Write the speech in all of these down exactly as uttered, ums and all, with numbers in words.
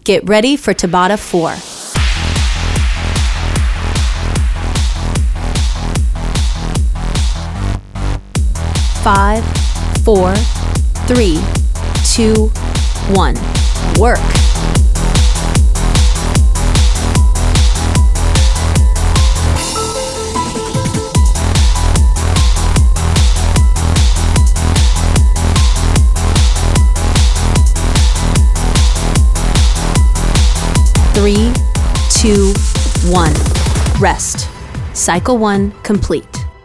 Get ready for Tabata four. Five, four, three, two, one. Work. Three, two, one. Rest. Cycle one complete.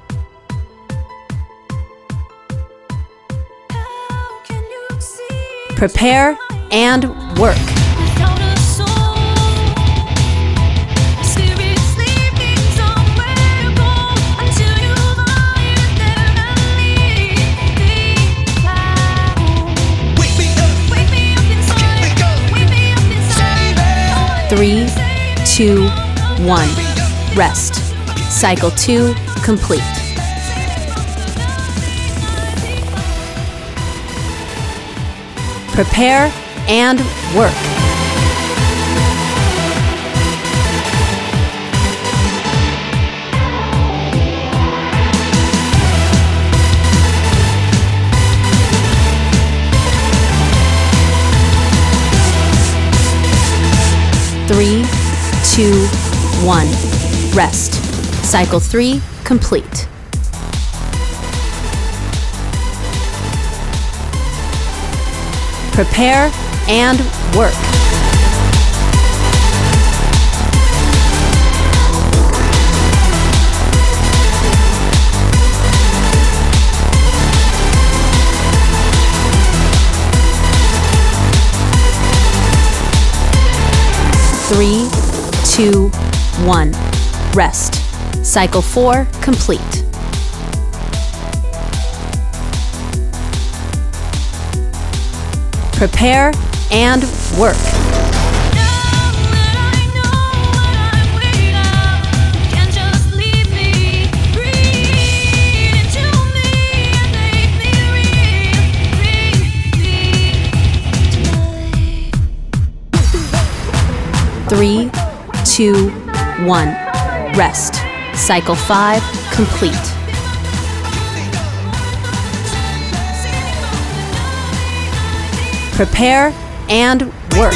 Prepare and work. Three, two, one. Rest. Cycle two complete. Prepare and work. Three, two, one. Rest. Cycle three complete. Prepare and work. Three, two, one. Rest. Cycle four complete. Prepare and work. Three, two, one. Rest. Cycle five complete. Prepare and work.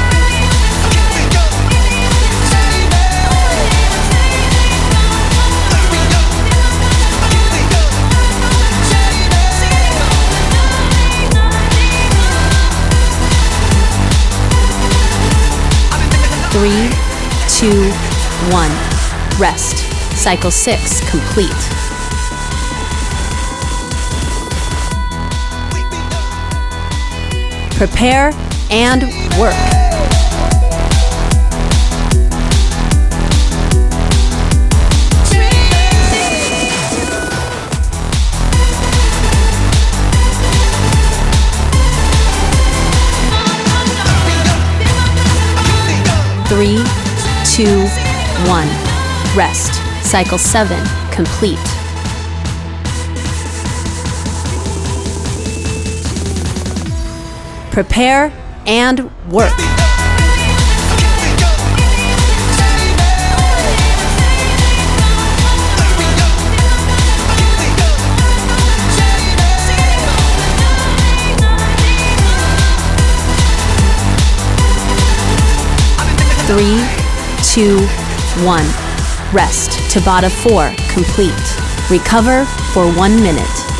Three, two, one. Rest. Cycle six complete. Prepare and work. Three, two, one. Rest. Cycle seven complete. Prepare and work. Three, two, one. Rest. Tabata four complete. Recover for one minute.